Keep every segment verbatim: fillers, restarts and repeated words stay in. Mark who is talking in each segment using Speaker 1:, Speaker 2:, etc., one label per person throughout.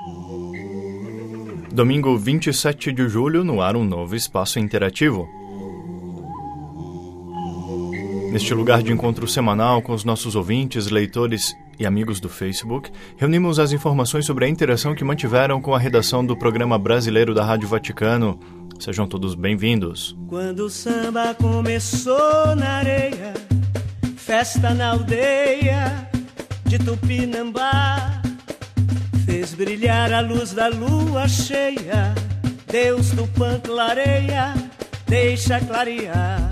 Speaker 1: Domingo vinte e sete de julho, no ar um novo espaço interativo. Neste lugar de encontro semanal com os nossos ouvintes, leitores e amigos do Facebook, reunimos as informações sobre a interação que mantiveram com a redação do programa brasileiro da Rádio Vaticano. Sejam todos bem-vindos.
Speaker 2: Quando o samba começou na areia, festa na aldeia de Tupinambá, fez brilhar a luz da lua cheia, Deus Tupã clareia, deixa clarear.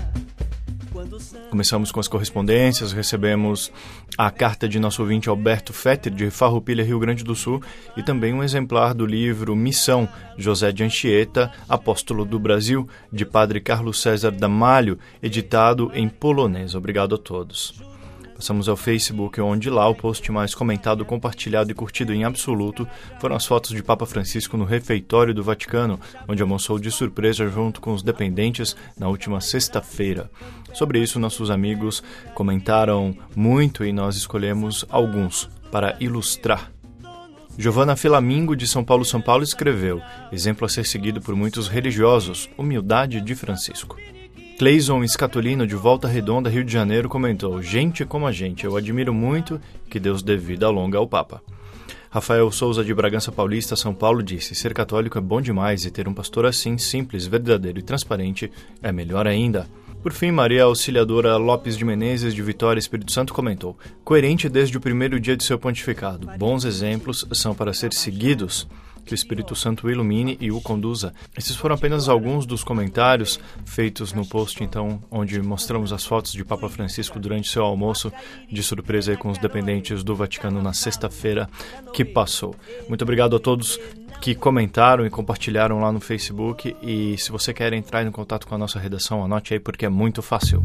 Speaker 1: Começamos com as correspondências, recebemos a carta de nosso ouvinte Alberto Fetter, de Farroupilha, Rio Grande do Sul, e também um exemplar do livro Missão, José de Anchieta, Apóstolo do Brasil, de Padre Carlos César D'Amalho, editado em polonês. Obrigado a todos. Passamos ao Facebook, onde lá o post mais comentado, compartilhado e curtido em absoluto foram as fotos de Papa Francisco no refeitório do Vaticano, onde almoçou de surpresa junto com os dependentes na última sexta-feira. Sobre isso, nossos amigos comentaram muito e nós escolhemos alguns para ilustrar. Giovana Felamingo, de São Paulo, São Paulo, escreveu: exemplo a ser seguido por muitos religiosos, humildade de Francisco. Cleison Scatolino, de Volta Redonda, Rio de Janeiro, comentou: gente como a gente, eu admiro muito, que Deus dê vida longa ao Papa. Rafael Souza, de Bragança Paulista, São Paulo, disse: ser católico é bom demais e ter um pastor assim, simples, verdadeiro e transparente, é melhor ainda. Por fim, Maria Auxiliadora Lopes de Menezes, de Vitória, Espírito Santo, comentou: coerente desde o primeiro dia de seu pontificado, bons exemplos são para ser seguidos. Que o Espírito Santo o ilumine e o conduza. Esses foram apenas alguns dos comentários feitos no post, então, onde mostramos as fotos de Papa Francisco durante seu almoço de surpresa aí com os dependentes do Vaticano na sexta-feira que passou. Muito obrigado a todos que comentaram e compartilharam lá no Facebook, e se você quer entrar em contato com a nossa redação, anote aí porque é muito fácil.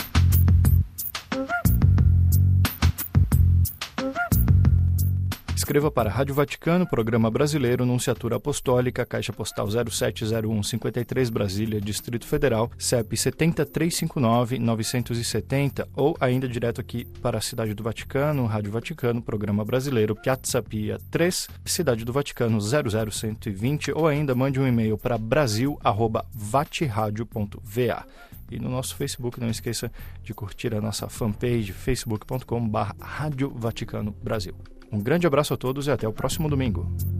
Speaker 1: Escreva para a Rádio Vaticano, Programa Brasileiro, Nunciatura Apostólica, Caixa Postal zero sete zero um cinquenta e três, Brasília, Distrito Federal, C E P sete zero três cinco nove nove sete zero, ou ainda direto aqui para a Cidade do Vaticano, Rádio Vaticano, Programa Brasileiro, Piazza Pia três, Cidade do Vaticano zero zero um dois zero, ou ainda mande um e-mail para brasil arroba vatiradio ponto v a. E no nosso Facebook, não esqueça de curtir a nossa fanpage, facebook ponto com barra Rádio Vaticano Brasil. Um grande abraço a todos e até o próximo domingo.